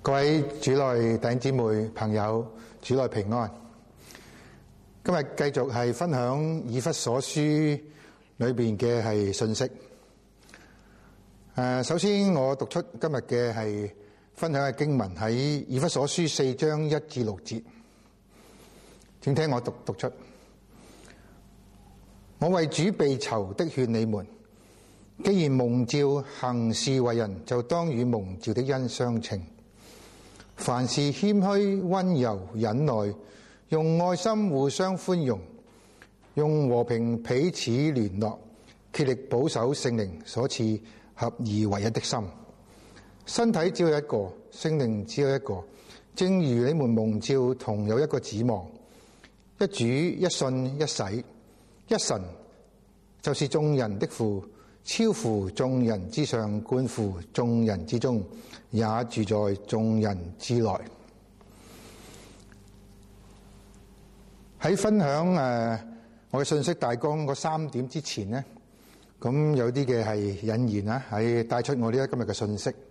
各位主內弟兄姊妹朋友，主內平安。今日繼續係分享以弗所書裏邊嘅係信息。首先我讀出今日嘅係分享嘅經文喺以弗所書4章1至6節，請聽我讀出。我為主被囚的勸你們，既然蒙召行事為人，就當與蒙召的恩相稱。凡事謙虛、溫柔、忍耐，用愛心互相寬容，用和平彼此聯絡，竭力保守聖靈所賜合而為一的心。身體只有一個，聖靈只有一個，正如你們蒙召同有一個指望，一主、一信、一洗、一神，就是眾人的父，超乎眾人之上，貫乎眾人之中，也住在眾人之內。喺分享我嘅信息大綱嗰3點之前呢，咁有啲嘅係引言啦，係帶出我呢今日嘅信息。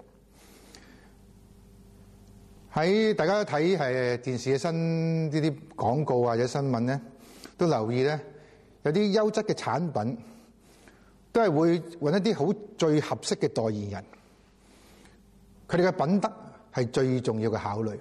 喺大家睇係電視嘅呢啲廣告或者新聞咧，都留意咧，有啲優質嘅產品都係會揾一啲好最合適嘅代言人，佢哋嘅品德係最重要嘅考慮。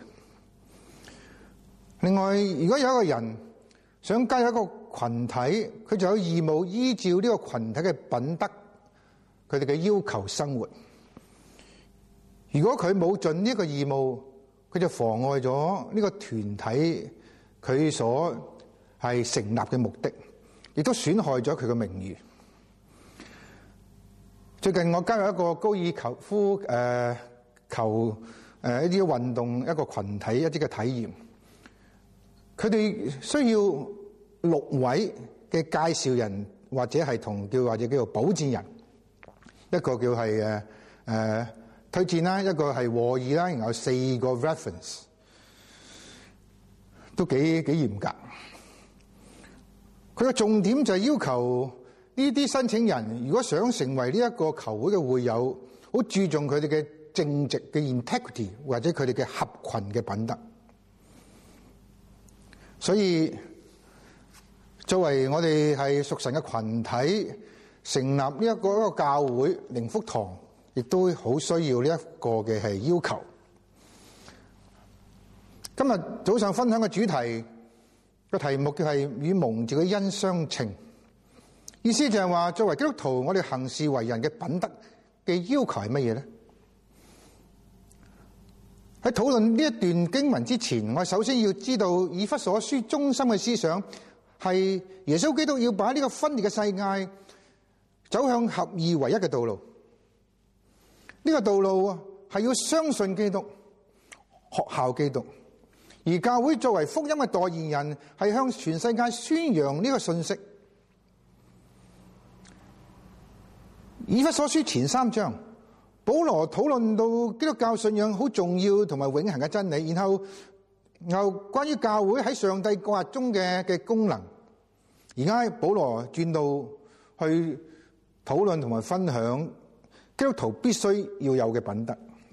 另外，如果有一個人想加入一個群體，佢就有義務依照呢個群體嘅品德，佢哋嘅要求生活。如果佢冇盡呢個義務，佢就妨礙咗呢個團體佢所係成立嘅目的，亦都損害咗佢嘅名譽。最近我加入一個高爾夫球一啲運動一個群體一啲嘅體驗，佢哋需要6位嘅介紹人，或者叫做保薦人，一個叫係推薦啦，一個係和議啦，然後4個 reference， 都幾嚴格。佢嘅重點就係要求呢啲申請人，如果想成為呢一個球會嘅會友，好注重佢哋嘅正直嘅 integrity， 或者佢哋嘅合群嘅品德。所以作為我哋係屬神嘅群體，成立呢一個教會靈福堂，亦都好需要呢一個嘅係要求。今日早上分享嘅主題個題目叫係與蒙召嘅恩相稱，意思就係話作為基督徒，我哋行事為人嘅品德嘅要求係乜嘢呢？喺討論呢一段經文之前，我首先要知道以弗所書中心嘅思想係耶穌基督要把呢個分裂嘅世界走向合二為一嘅道路。呢個道路係要相信基督、學效基督，而教會作為福音嘅代言人，係向全世界宣揚呢個信息。以弗所書前3章，保羅討論到基督教信仰好重要同埋永恆嘅真理，然後關於教會喺上帝國度中嘅功能。而家保羅轉到去討論同埋分享基督徒必須要有嘅品德。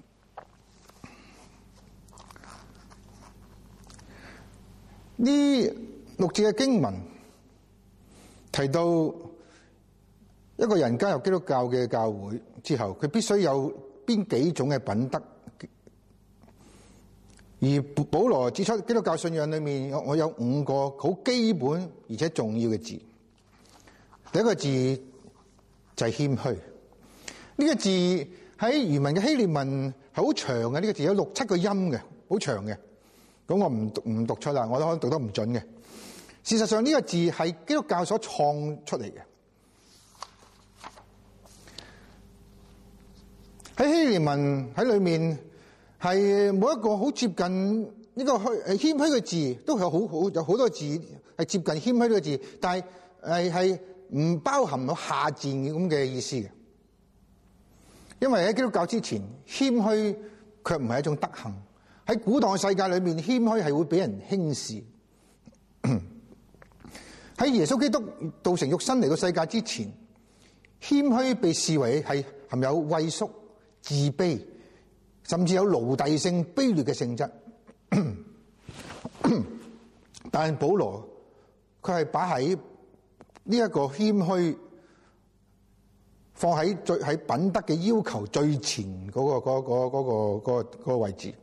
呢6節嘅經文提到，一個人加入基督教嘅教會之後，佢必須有邊幾種嘅品德。而保羅指出，基督教信仰裏面我有5個好基本而且重要嘅字。第一個字就係謙虛。呢個字喺原文嘅希臘文係好長嘅，呢個字有6、7個音嘅，好長嘅。咁我唔讀出啦，我都可能讀得唔準嘅。事實上呢個字係基督教所創出嚟嘅。喺希臘文喺裏面係每一個好接近呢個謙虛嘅字，都係有好多字係接近謙虛呢個字，但係唔包含到下賤咁嘅意思嘅。因為喺基督教之前，謙虛卻唔係一種德行。喺古代世界裏面，謙虛係會俾人輕視。喺耶穌基督道成肉身嚟到世界之前，謙虛被視為係含有畏縮、自卑、 甚至有奴隸性、卑劣嘅性質。但係保羅佢係擺喺呢一個謙虛放喺品德嘅要求最前嗰個位置。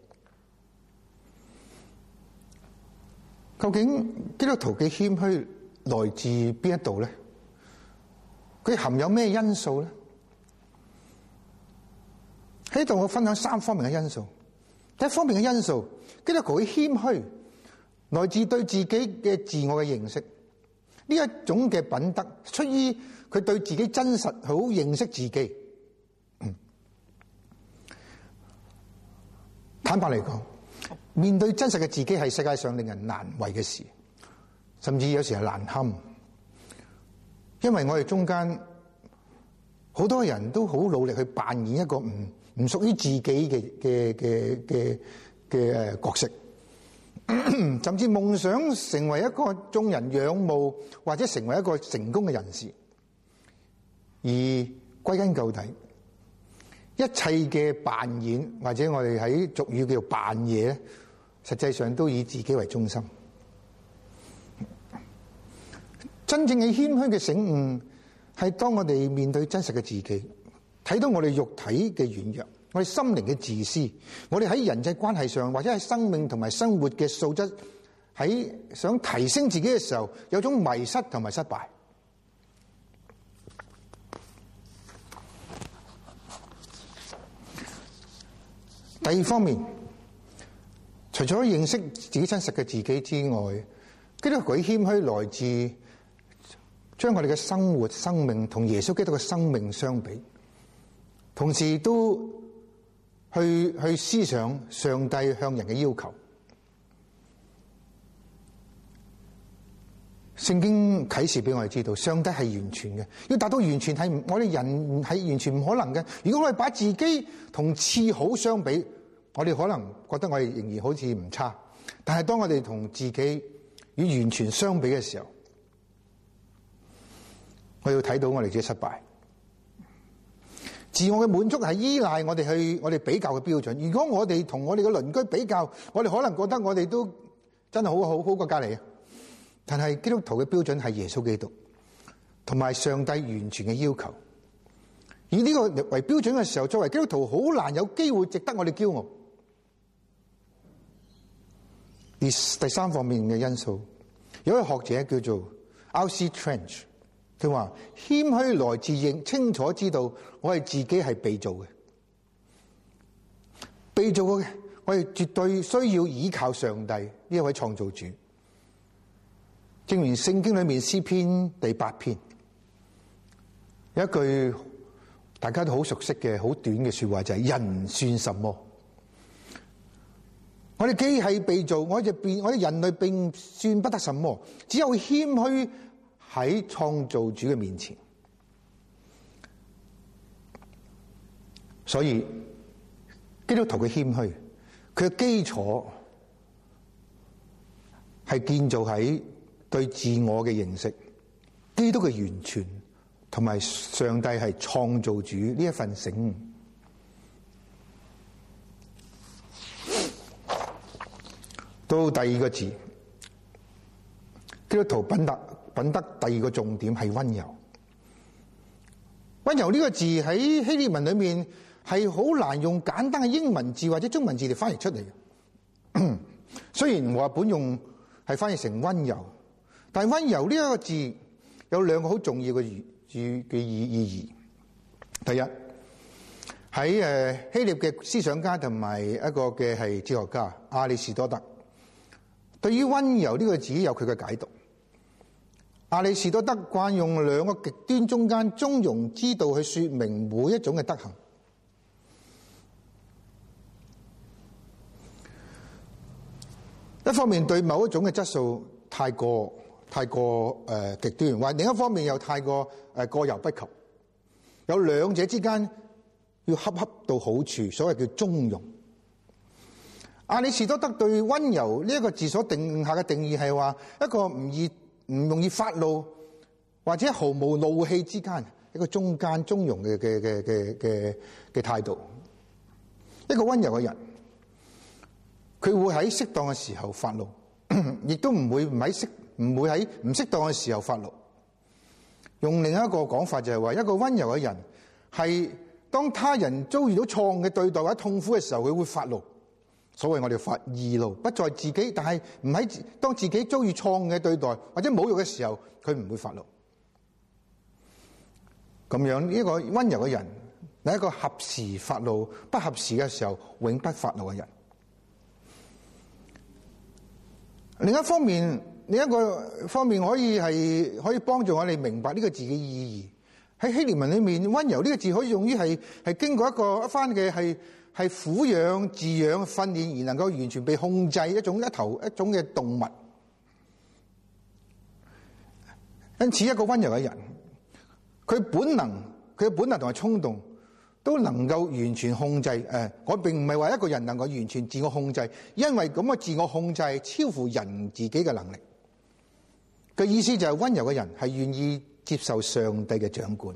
究竟基督徒嘅謙虛來自邊一度咧？佢含有咩因素咧？喺度我分享3方面嘅因素。第一方面嘅因素，基督徒嘅謙虛來自對自己嘅自我嘅認識。呢一種嘅品德出於佢對自己真實好認識自己。坦白嚟講，面對真實嘅自己係世界上令人難為嘅事，甚至有時係難堪。因為我哋中間好多人都好努力去扮演一個唔屬於自己嘅角色，甚至夢想成為一個眾人仰慕或者成為一個成功嘅人士。而歸根究底，一切嘅扮演或者我哋喺俗語叫做扮嘢，實際上都以自己為中心。真正嘅謙虛嘅醒悟，係當我哋面對真實嘅自己，睇到我哋肉體嘅軟弱，我哋心靈嘅自私，我哋喺人際關係上或者喺生命同埋生活嘅素質，喺想提升自己嘅時候，有種迷失同埋失敗。第二方面，除咗認識自己真實嘅自己之外，基督徒謙虛來自將我哋嘅生活、生命同耶穌基督嘅生命相比，同時都去思想上帝向人嘅要求。聖經啟示俾我哋知道，上帝係完全嘅，要達到完全係我哋人係完全唔可能嘅。如果我哋把自己同次好相比，我哋可能覺得我哋仍然好似唔差，但係當我哋同自己與完全相比嘅時候，我要睇到我哋自己失敗。自我嘅滿足係依賴我哋比較嘅標準。如果我哋同我哋嘅鄰居比較，我哋可能覺得我哋都真係好過隔籬。但係基督徒嘅標準係耶穌基督同埋上帝完全嘅要求。以呢個為標準嘅時候，作為基督徒好難有機會值得我哋驕傲。而第三方面嘅因素，有一個學者叫做 R.C. Trench， 佢話謙虛來自認清楚知道我哋自己係被造嘅，我哋絕對需要依靠上帝呢一位創造主。正如聖經裏面詩篇第8篇有一句大家都好熟悉嘅好短嘅說話，就係人算什麼？我哋既係被造，我哋人類並算不得什麼，只有謙虛喺創造主嘅面前。所以基督徒嘅謙虛，佢嘅基礎係建造喺對自我嘅認識、基督嘅完全同埋上帝係創造主呢一份醒悟。到第二個字，基督徒品德第二個重點係溫柔。溫柔呢個字喺希臘文裏面係好難用簡單嘅英文字或者中文字嚟翻譯出嚟嘅。雖然和合本用係翻譯成溫柔，但係溫柔呢一個字有兩個好重要嘅意義。第一，喺希臘嘅思想家同埋一個嘅係哲學家亞里士多德，對於溫柔呢個字有佢嘅解讀。亞里士多德慣用兩個極端中間中庸之道去說明每一種嘅德行。一方面對某一種嘅質素太過極端，或另一方面又太過過猶不及，有兩者之間要恰到好處，所謂叫中庸。亞里士多德對溫柔呢一個字所定下嘅定義係話，一個唔容易發怒或者毫無怒氣之間一個中庸嘅態度。 一個溫柔嘅人，佢會喺適當嘅時候發怒，亦都唔會喺唔適當嘅時候發怒。用另一個講法就係話，一個溫柔嘅人係當他人遭遇到錯誤嘅對待或者痛苦嘅時候，佢會發怒。所謂我哋發義怒，不在自己，但係唔喺當自己遭遇錯誤嘅對待或者侮辱嘅時候，佢唔會發怒。咁樣呢個溫柔嘅人係一個合時發怒，不合時嘅時候永不發怒嘅人。另一方面可以幫助我哋明白呢個字嘅意義。喺希臘文裏面，溫柔呢個字可以用於係經過一番嘅係撫養、飼養、訓練而能夠完全被控制一種嘅動物。因此，一個溫柔嘅人，佢嘅本能同埋衝動都能夠完全控制。我並唔係話一個人能夠完全自我控制，因為咁嘅自我控制超乎人自己嘅能力。嘅意思就係溫柔嘅人係願意接受上帝嘅掌管。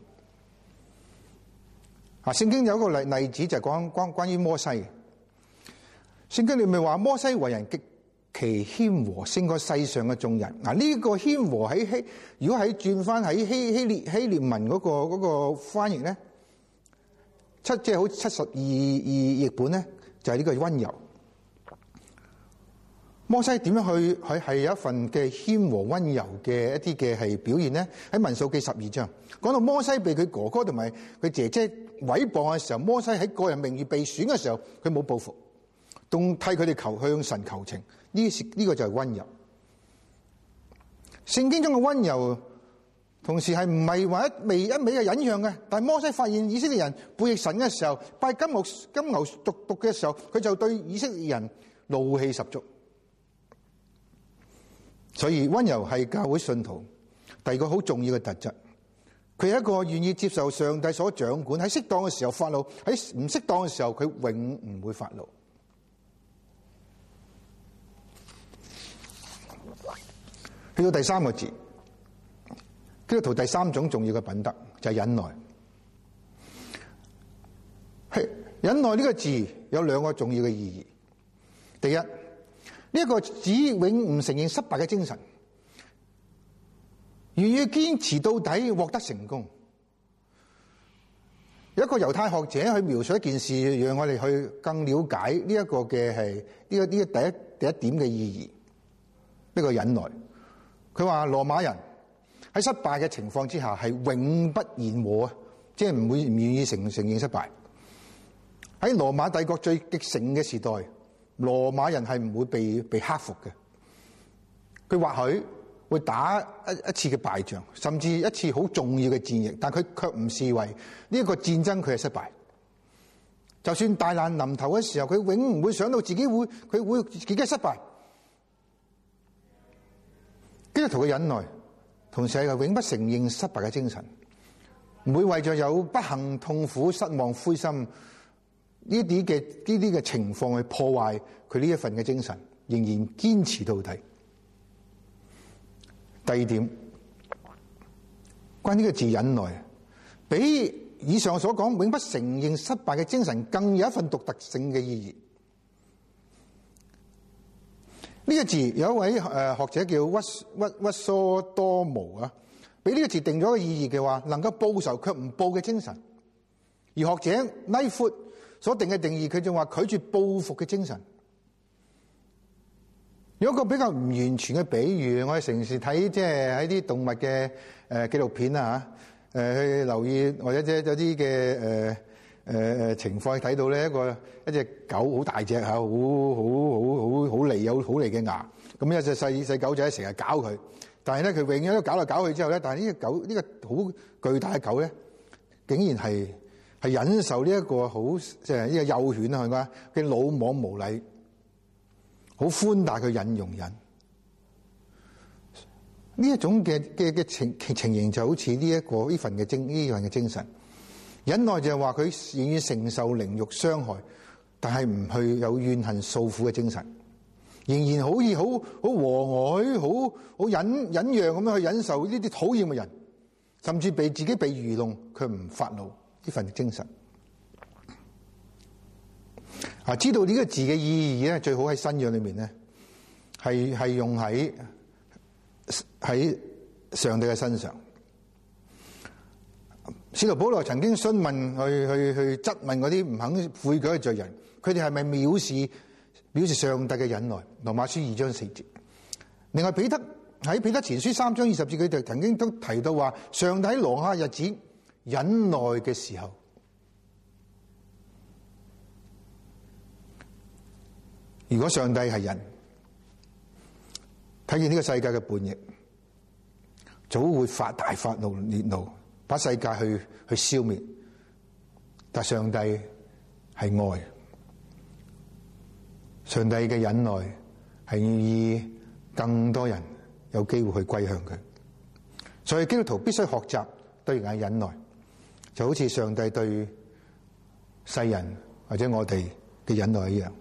聖經有一個例子就係關於摩西嘅。聖經裏面話摩西為人極其謙和，勝過世上嘅眾人。呢個謙和如果轉翻喺希臘文嗰個翻譯咧，即係好72譯本咧，就係呢個溫柔。摩西點樣去係有一份嘅謙和溫柔嘅一啲嘅係表現咧？喺民數記12章講到摩西被佢哥哥同埋佢姐姐毀謗嘅時候，摩西喺個人名譽被損嘅時候，佢冇報復，仲替佢哋向神求情。呢個就係溫柔。聖經中嘅溫柔，同時係唔係話一味嘅忍讓嘅。但係摩西發現以色列人背逆神嘅時候，拜金牛犢嘅時候，佢就對以色列人怒氣十足。所以溫柔係教會信徒第二個好重要嘅特質。佢係一個願意接受上帝所掌管，喺適當嘅時候發怒，喺唔適當嘅時候佢永唔會發怒。去到第三個字，基督徒第三種重要嘅品德就係忍耐。忍耐呢個字有兩個重要嘅意義。第一，呢一個指永唔承認失敗嘅精神，願意堅持到底，獲得成功。有一個猶太學者去描述一件事，讓我哋去更了解呢一個嘅係呢個第一點嘅意義。呢個忍耐，佢話羅馬人喺失敗嘅情況之下係永不言和啊，即係唔願意承認失敗。喺羅馬帝國最極盛嘅時代，羅馬人係唔會被克服嘅。佢或許會打一次嘅敗仗，甚至一次好重要嘅戰役，但佢卻唔視為呢一個戰爭佢係失敗。就算大難臨頭嘅時候，佢永唔會想到自己會自己失敗。基督徒嘅忍耐，同時係永不承認失敗嘅精神，唔會為咗有不幸、痛苦、失望、灰心呢啲嘅情況去破壞佢呢一份嘅精神，仍然堅持到底。第二點，關於呢個字忍耐，比以上所講永不承認失敗嘅精神更有一份獨特性嘅意義。呢個字有一位學者叫屈蘇多姆啊，俾呢個字定咗個意義嘅話，能夠報仇卻唔報嘅精神。而學者拉夫所定嘅定義，佢就話拒絕報復嘅精神。有一個比較唔完全嘅比喻，我哋成時睇即係喺啲動物嘅紀錄片啊嚇，去留意或者有啲嘅情況睇到咧，一隻狗好大隻嚇，好利有好利嘅牙，咁一隻細狗仔成日搞佢，但係咧佢永遠都搞嚟搞去之後咧，但係呢個好巨大嘅狗咧，竟然係忍受呢一個好即係呢個幼犬啊，係嘛嘅魯莽無禮，好寬大嘅忍容忍。呢一種嘅情形就好似呢份嘅精神。忍耐就係話佢願意承受凌辱傷害，但係唔去有怨恨訴苦嘅精神，仍然好似好和藹、好忍讓咁樣去忍受呢啲討厭嘅人，甚至自己被愚弄，佢唔發怒呢份精神。 知道呢個字嘅意義咧，最好喺新約裏面咧，係用喺上帝嘅身上。使徒保羅曾經詢問去質問嗰啲唔肯悔改嘅罪人，佢哋係咪藐視上帝嘅忍耐？羅馬書2章4節。另外彼得喺彼得前書3章20節，佢哋曾經都提到話，上帝喺挪亞日子忍耐嘅時候，如果上帝係人，睇見呢個世界嘅叛逆，早會大發烈怒，把世界去消滅。但上帝係愛，上帝嘅忍耐係願意更多人有機會去歸向佢。所以基督徒必須學習對人嘅忍耐，就好似上帝對世人或者我哋嘅忍耐一樣。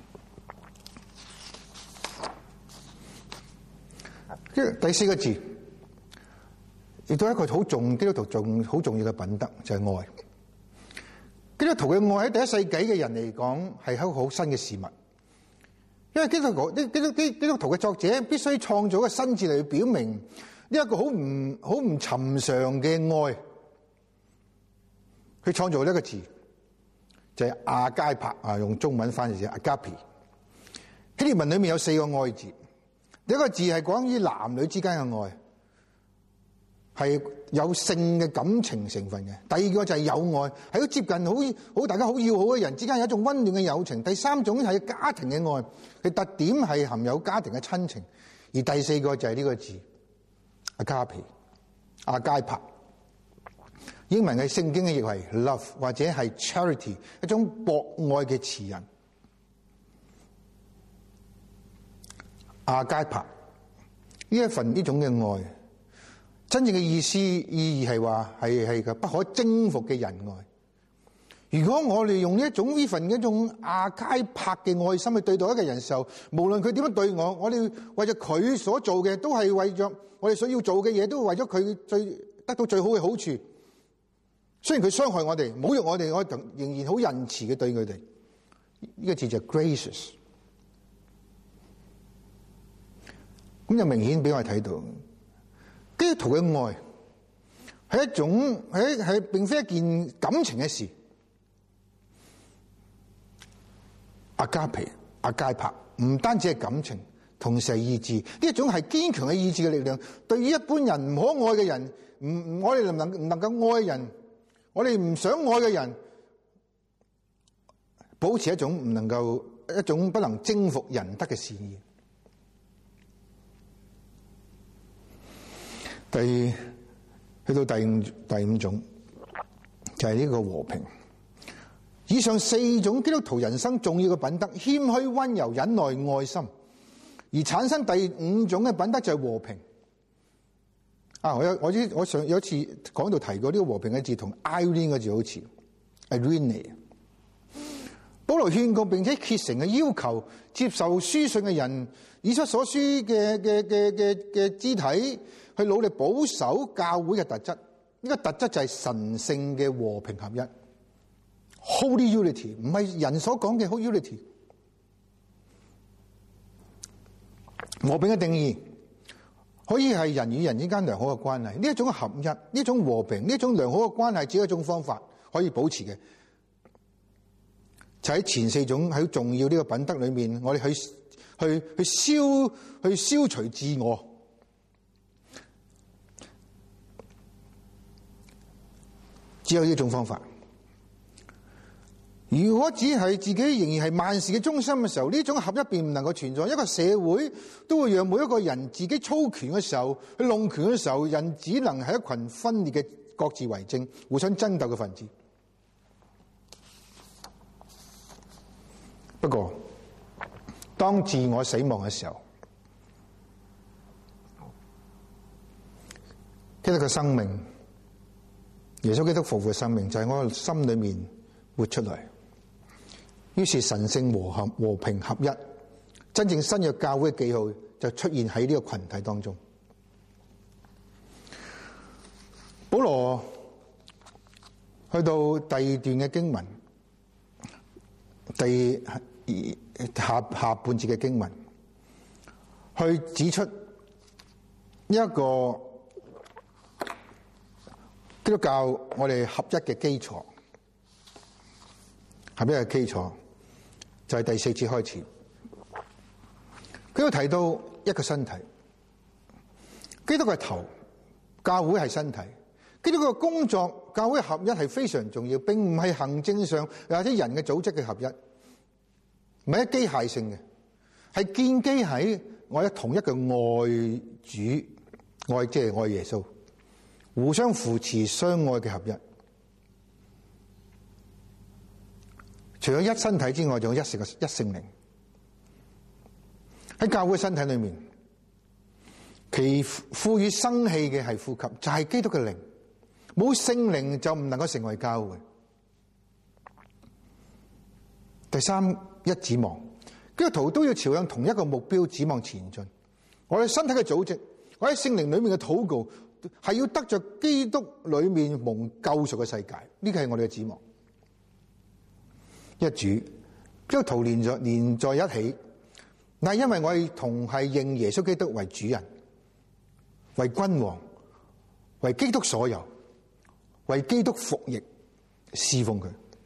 第四個字，亦都係一個基督徒好重要嘅品德，就係愛。基督徒嘅愛喺第一世紀嘅人嚟講係一個好新嘅事物，因為基督徒嘅作者必須創造一個新字嚟表明呢一個好唔尋常嘅愛。佢創造呢一個字就係阿加帕啊，用中文翻譯就阿加皮。希臘文裏面有4個愛字。第一個字係講於男女之間嘅愛，係有性嘅感情成分嘅。第二個就係友愛，係好接近大家好要好嘅人之間有一種溫暖嘅友情。第三種係家庭嘅愛，佢特點係含有家庭嘅親情。而第四個就係呢個字阿加皮、阿加帕，英文嘅聖經嘅譯為 love 或者係 charity， 一種博愛嘅慈人。阿加帕呢種嘅愛，真正嘅意義係話係個不可征服嘅仁愛。如果我哋用呢種阿加帕嘅愛心去對待一個人嘅時候，無論佢點樣對我哋為咗佢所做嘅，都係為咗我哋所要做嘅嘢，都為咗佢得到最好嘅好處。雖然佢傷害我哋、侮辱我哋，我仍然好仁慈嘅對佢哋。呢個字就係 gracious。咁就明顯俾我哋睇到，基督徒嘅愛係一種係並非一件感情嘅事。阿加皮、阿加帕唔單止係感情，同時係意志。呢一種係堅強嘅意志嘅力量。對於一般人唔可愛嘅人，我哋唔能夠愛人，我哋唔想愛嘅人，保持一種不能征服人德嘅善意。去到第五種就係呢個和平。以上4種基督徒人生重要嘅品德，謙虛、溫柔、忍耐、愛心，而產生第5種嘅品德就係和平。我上有一次講到提過呢個和平嘅字同 irene 嘅字好似 irene。保羅勸告並且竭誠嘅要求接受書信嘅人，以弗所書嘅肢體去努力保守教會嘅特質。呢個特質就係神聖嘅和平合一 ，Holy Unity， 唔係人所講嘅 Holy Unity。和平嘅定義可以係人與人之間良好嘅關係。呢一種合一，呢一種和平，呢一種良好嘅關係，只有一種方法可以保持嘅，就喺前4種喺重要呢個品德裏面，我哋去消除自我。只有呢種方法。如果只係自己仍然係萬事嘅中心嘅時候，呢種合一便唔能夠存在。一個社會都會讓每一個人自己操權嘅時候，去弄權嘅時候，人只能係一群分裂嘅各自為政、互相爭鬥嘅分子。不過，當自我死亡嘅時候，基督嘅生命，耶穌基督復活嘅生命就喺我心裏面活出嚟。於是神聖和平合一，真正新約教會嘅記號就出現喺呢個群體當中。保羅去到第2段嘅經文， 下半節嘅經文，去指出一個基督教我哋合一嘅基礎。合一嘅基礎就係第4節開始，佢都提到一個身體，基督嘅頭，教會係身體。基督嘅工作，教會合一係非常重要，並唔係行政上或者人嘅組織嘅合一，唔係一機械性嘅，係建基喺我哋同一個愛主，愛即係愛耶穌，互相扶持相愛嘅合一。除咗一身體之外，仲有一聖靈。喺教會身體裏面，其賦予生氣嘅係呼吸，就係基督嘅靈。冇聖靈就唔能夠成為教會。第三，一指望，基督徒都要朝向同一個目標指望前進。我哋身體嘅組織，我喺聖靈裏面嘅禱告，係要得着基督裏面蒙救贖嘅世界。呢個係我哋嘅指望。一主，基督徒連在一起，但係因為我哋同係認耶穌基督為主人、為君王、為基督所有，為基督服役、侍奉佢。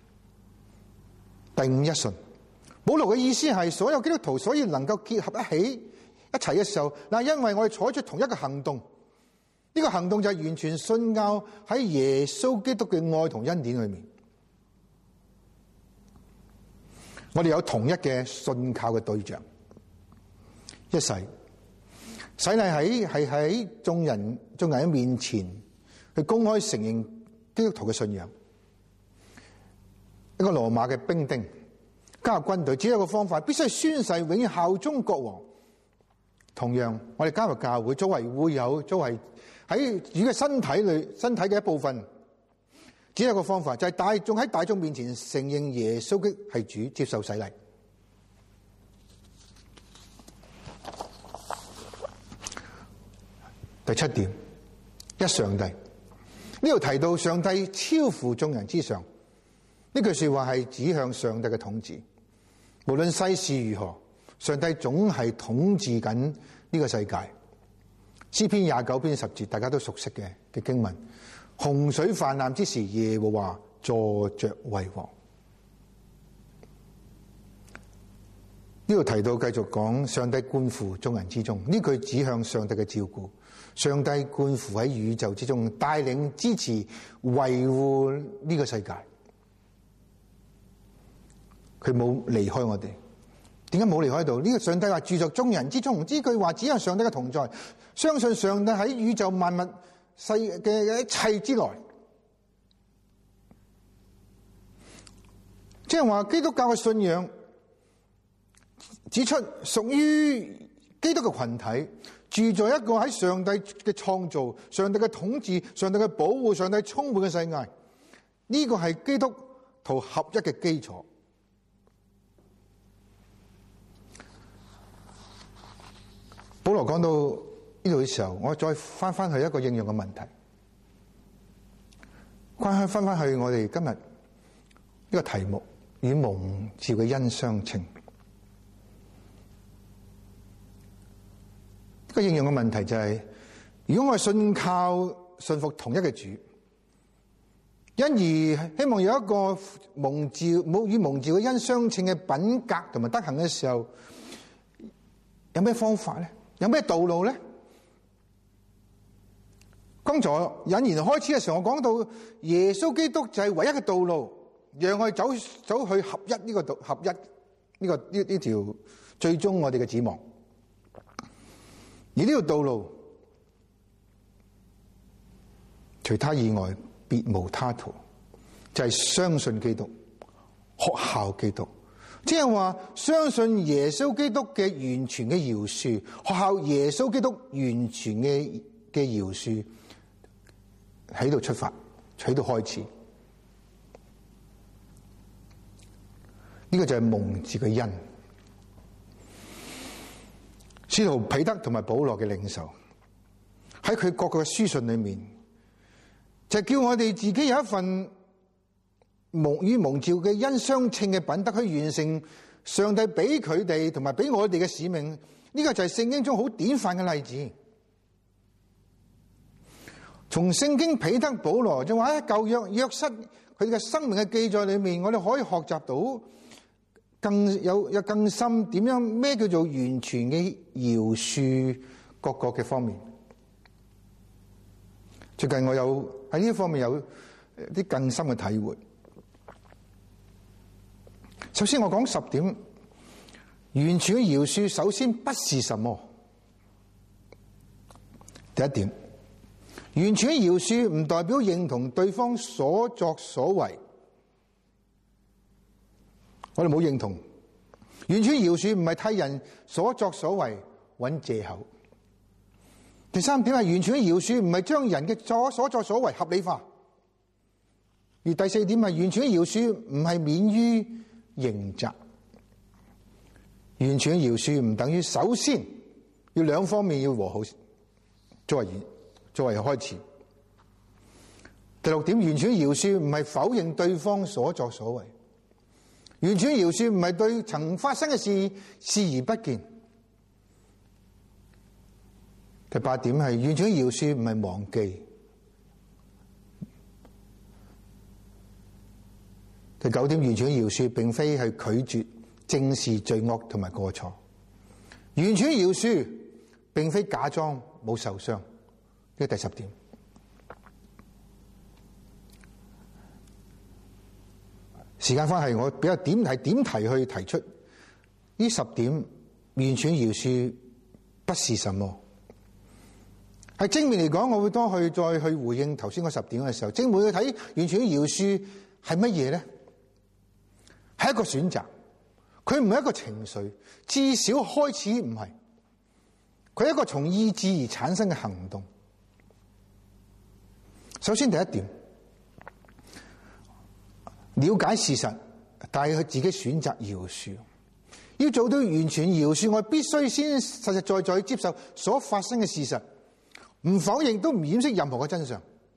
第五，一信。保羅嘅意思係所有基督徒所以能夠結合一齊嘅時候，嗱，因為我哋採取同一個行動，呢個行動就係完全信靠喺耶穌基督嘅愛同恩典裏面。我哋有同一嘅信靠嘅對象，一世洗禮係喺眾人嘅面前去公開承認基督徒嘅信仰。一個羅馬嘅兵丁加入軍隊，只有一個方法，必須係宣誓永遠效忠國王。同樣，我哋加入教會，作為會友，作為喺主嘅身體嘅一部分，只有一個方法，就係喺大眾面前承認耶穌嘅係主，接受洗禮。第七點，一上帝。呢度提到上帝超乎眾人之上，呢句說話係指向上帝嘅統治。無論世事如何，上帝總係統治緊呢個世界。詩篇29篇10節，大家都熟悉嘅經文。洪水泛濫之時，耶和華坐着為王。呢度提到繼續講上帝觀乎眾人之中，呢句指向上帝嘅照顧。上帝觀乎喺宇宙之中，帶領、支持、維護呢個世界。佢冇離開我哋。點解冇離開到？呢個上帝話住在眾人之中，呢句話指向上帝嘅同在。相信上帝喺宇宙萬物世嘅一切之內。即係話基督教嘅信仰指出，屬於基督嘅群體住在一個喺上帝嘅創造、上帝嘅統治、上帝嘅保護、上帝充滿嘅世界。呢個係基督徒合一嘅基礎。保羅講到呢度嘅時候，我再翻去一個應用嘅問題，翻去我哋今日呢個題目，與蒙召嘅恩相稱。個應用嘅問題就係，如果我係信服同一嘅主，因而希望有一個與蒙召嘅恩相稱嘅品格同埋德行嘅時候，有咩方法咧？有咩道路咧？剛才引言開始嘅時候，我講到耶穌基督就係唯一嘅道路，讓我哋走去合一呢個道，合一呢條最終我哋嘅指望。而呢條道路，除他以外，別無他途，就係相信基督，學效基督。即係話相信耶穌基督嘅完全嘅饒恕，學效耶穌基督完全嘅饒恕，喺度出發，喺度開始。呢個就係蒙召嘅恩。使徒彼得同埋保羅嘅領袖喺佢各個嘅書信裏面，就叫我哋自己有一份與蒙召嘅恩相稱嘅品德，去完成上帝俾佢哋同埋俾我哋嘅使命。呢個就係聖經中好典範嘅例子。從聖經彼得、保羅就話喺舊約約瑟佢哋嘅生命嘅記載裏面，我哋可以學習到更深點樣咩叫做完全嘅饒恕各個嘅方面。最近我有喺呢方面有啲更深嘅體會。首先我講10點，完全嘅饒恕首先不是什麼。第一點，完全嘅饒恕唔代表認同對方所作所為，我哋冇認同。完全饒恕唔係替人所作所為揾借口。第三點係完全嘅饒恕唔係將人嘅所作所為合理化。而第四點係完全嘅饒恕唔係免於刑責。完全嘅饒恕唔等於首先要兩方面要和好作為開始。第六點，完全嘅饒恕唔係否認對方所作所為。完全嘅饒恕唔係對曾發生嘅事視而不見。第八點係完全嘅饒恕唔係忘記。第九點，完全嘅饒恕並非係拒絕正視罪惡同埋過錯。完全嘅饒恕並非假裝冇受傷。呢第10點。時間關係，我比較點題去提出呢10點。完全饒恕不是什麼。喺正面嚟講，我會多去再去回應頭先嗰10點嘅時候，正面去睇完全饒恕係乜嘢咧？係一個選擇，佢唔係一個情緒，至少開始唔係。佢係一個從意志而產生嘅行動。首先第一點，了解事實，但係佢自己選擇饒恕。要做到完全饒恕，我必須先實實在在接受所發生嘅事實，唔否認都唔掩飾任何嘅真相。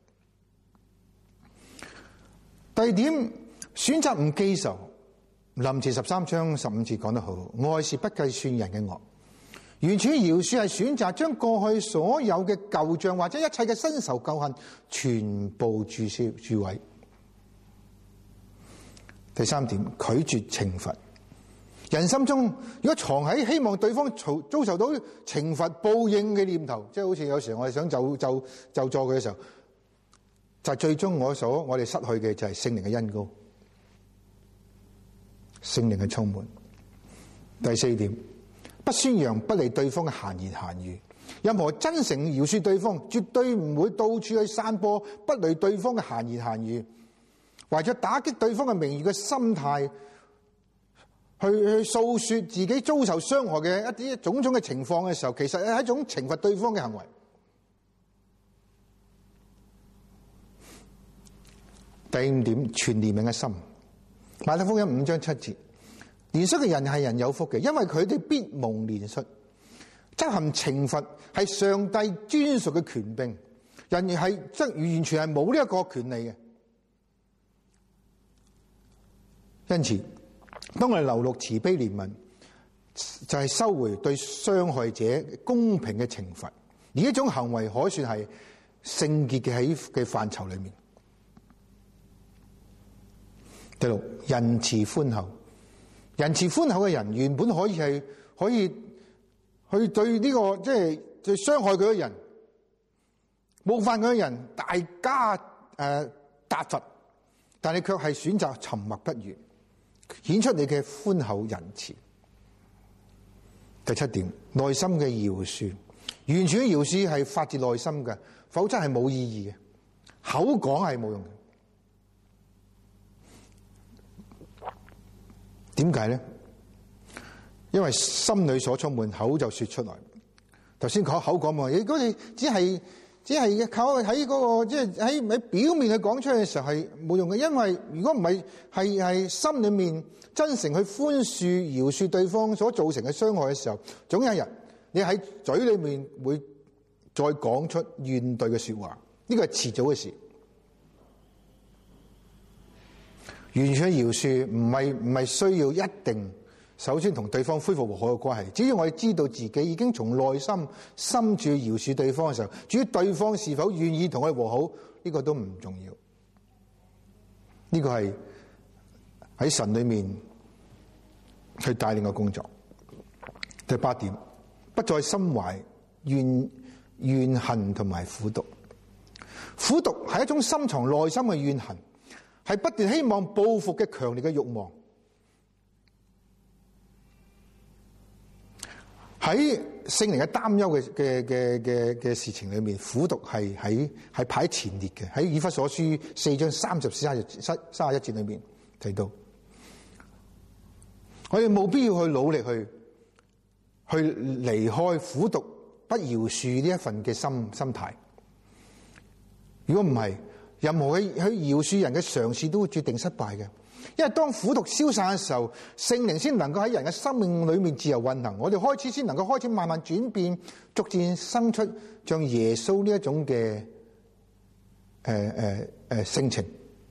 第二點，選擇唔記仇。林前13章15節講得好，愛是不計算人嘅惡。完全饒恕係選擇將過去所有嘅舊賬或者一切嘅新仇舊恨全部注毀。第三點，拒絕懲罰。人心中如果藏喺希望對方遭受到懲罰報應嘅念頭，即係好似有時我哋想就助佢嘅時候，就係最終我哋失去嘅就係聖靈嘅恩膏，聖靈嘅充滿。第四點，不宣揚不利對方嘅閒言閒語。任何真誠饒恕對方，絕對唔會到處去散播不利對方嘅閒言閒語，為咗打擊對方嘅名譽嘅心態，去訴說自己遭受傷害嘅一啲種種嘅情況嘅時候，其實係一種懲罰對方嘅行為。第五點，存憐憫嘅心。馬太福音5章7節，憐恤嘅人係人有福嘅，因為佢哋必蒙憐恤。執行懲罰係上帝專屬嘅權柄，人係即完全係冇呢一個權利嘅。因此，當我哋流露慈悲憐憫，就係收回對傷害者公平嘅懲罰，而呢種行為可算係聖潔嘅範疇裏面。第六，仁慈寬厚。仁慈寬厚嘅人原本可以去對呢個即係對傷害佢嘅人、冒犯佢嘅人大加答罰，但係卻係選擇沉默不語，顯出你嘅寬厚仁慈。第七點，內心嘅饒恕。完全嘅饒恕係發自內心嘅，否則係冇意義嘅，口講係冇用嘅。點解咧？因為心裏所充滿，口就說出來。頭先口講嘛，如果你只係靠喺嗰個即係喺表面去講出嚟嘅時候係冇用嘅，因為如果唔係心裏面真誠去寬恕饒恕對方所造成嘅傷害嘅時候，總有一日你喺嘴裏面會再講出怨懟嘅說話，呢個係遲早嘅事。 完全嘅饒恕唔係需要一定首先同對方恢復和好嘅關係，只要我哋知道自己已經從內心深處饒恕對方嘅時候，至於對方是否願意同我哋和好，呢個都唔重要。呢個係喺神裏面去帶領嘅工作。第8點，不再心懷怨恨同埋苦毒。苦毒係一種深藏內心嘅怨恨，係不斷希望報復嘅強烈嘅慾望。喺聖靈嘅擔憂嘅事情裏面，苦毒係排前列嘅。喺以弗所書4章31節裏面提到，我哋冇必要去努力去離開苦毒不饒恕呢一份嘅心態。如果唔係，任何去饒恕人嘅嘗試都會注定失敗嘅。因為當苦毒消散嘅時候，聖靈先能夠喺人嘅生命裏面自由運行，我哋開始先能夠開始慢慢轉變，逐漸生出像耶穌呢一種嘅性情。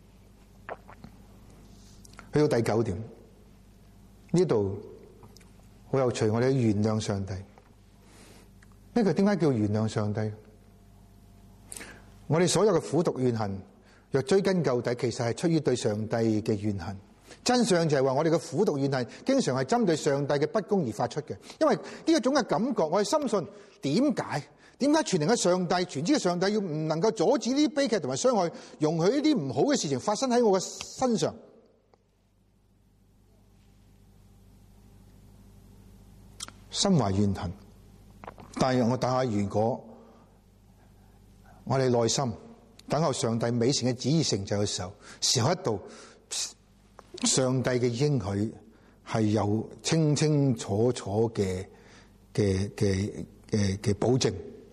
去到第9點，呢度好有趣，我哋原諒上帝。呢個點解叫原諒上帝？我哋所有嘅苦毒怨恨，若追根究底，其實係出於對上帝嘅怨恨。真相就係話，我哋嘅苦毒怨恨經常係針對上帝嘅不公而發出嘅。因為呢一種嘅感覺，我哋深信點解全能嘅上帝、全知嘅上帝要唔能夠阻止呢啲悲劇同埋傷害，容許呢啲唔好嘅事情發生喺我嘅身上？心懷怨恨，但係如果我哋內心等候上帝美善嘅旨意成就嘅時候，時候一到，上帝嘅應許係有清清楚楚嘅保證，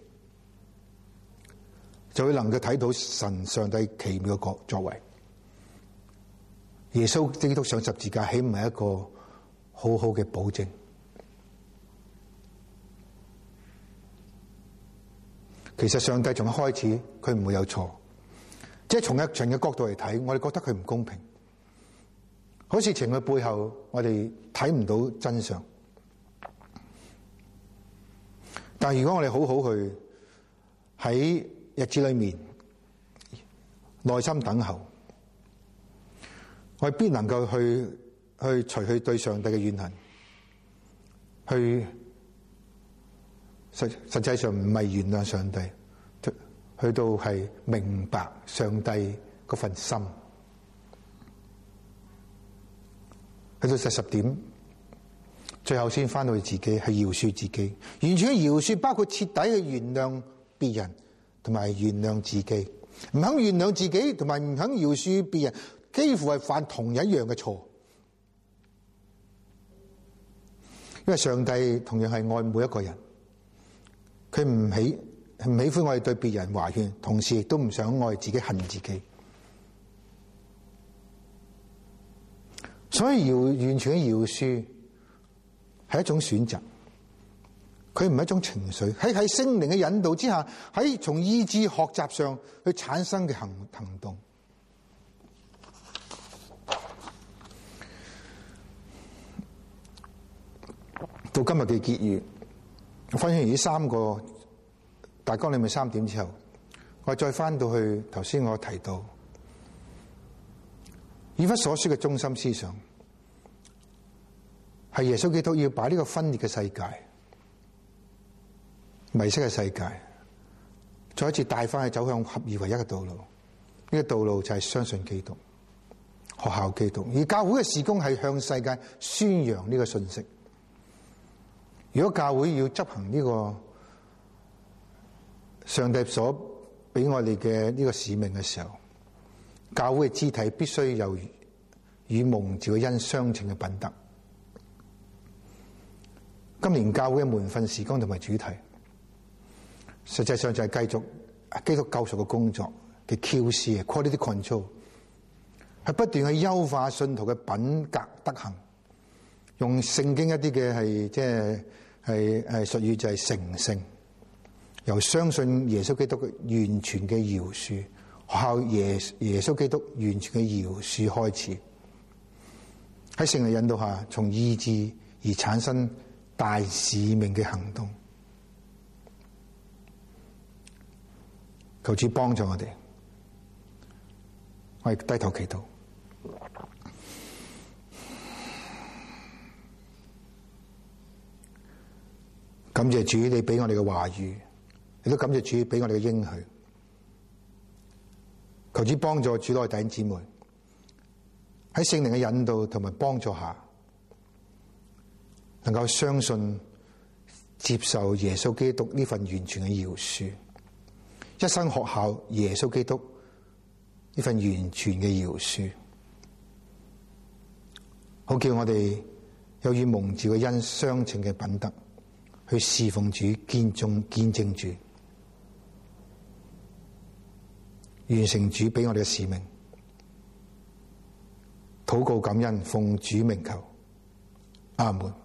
就會能夠睇到上帝奇妙嘅作為。耶穌基督上十字架，豈唔係一個好好嘅保證？其實上帝從一開始佢唔會有錯，即係從一場嘅角度嚟睇，我哋覺得佢唔公平。好事情嘅背後，我哋睇唔到真相。但係如果我哋好好去喺日子裏面耐心等候，我哋必能夠去除去對上帝嘅怨恨，實際上唔係原諒上帝，去到係明白上帝嗰份心。去到第10點，最後先翻到自己，係饒恕自己。完全饒恕包括徹底去原諒別人，同埋原諒自己。唔肯原諒自己，同埋唔肯饒恕別人，幾乎係犯同一樣嘅錯。因為上帝同樣係愛每一個人。佢唔喜歡我哋對別人懷怨，同時亦都唔想我哋自己恨自己。所以完全嘅饒恕係一種選擇，佢唔係一種情緒，喺聖靈嘅引導之下，喺從意志學習上去產生嘅行動。到今日嘅結語，我分享完呢3個大綱裏面3點之後，我再翻到去頭先我提到以弗所書嘅中心思想，係耶穌基督要把呢個分裂嘅世界、迷失嘅世界，再一次帶翻去走向合而為一嘅道路。呢個道路就係相信基督、學效基督，而教會嘅事工係向世界宣揚呢個信息。如果教會要執行呢個上帝所俾我哋嘅呢個使命嘅時候，教會嘅肢體必須有與蒙召嘅恩相稱嘅品德。今年教會嘅門訓事工同埋主題，實際上就係繼續基督救贖嘅工作嘅 QC quality control， 係不斷去優化信徒嘅品格德行，用聖經一啲嘅係術語就係成聖，由相信耶穌基督嘅完全嘅饒恕，學效耶穌基督完全嘅饒恕開始。 喺聖靈引導下，從意志而產生大使命嘅行動。求主幫助我哋，我哋低頭祈禱。感謝主，你俾我哋嘅話語，亦都感謝主俾我哋嘅應許。求主幫助主內弟兄姊妹喺聖靈嘅引導同埋幫助下，能夠相信、接受耶穌基督呢份完全嘅饒恕，一生學效耶穌基督呢份完全嘅饒恕，好叫我哋有與蒙召嘅恩相稱嘅品德，去侍奉主、見證主，完成主俾我哋嘅使命。禱告感恩，奉主名求，阿門。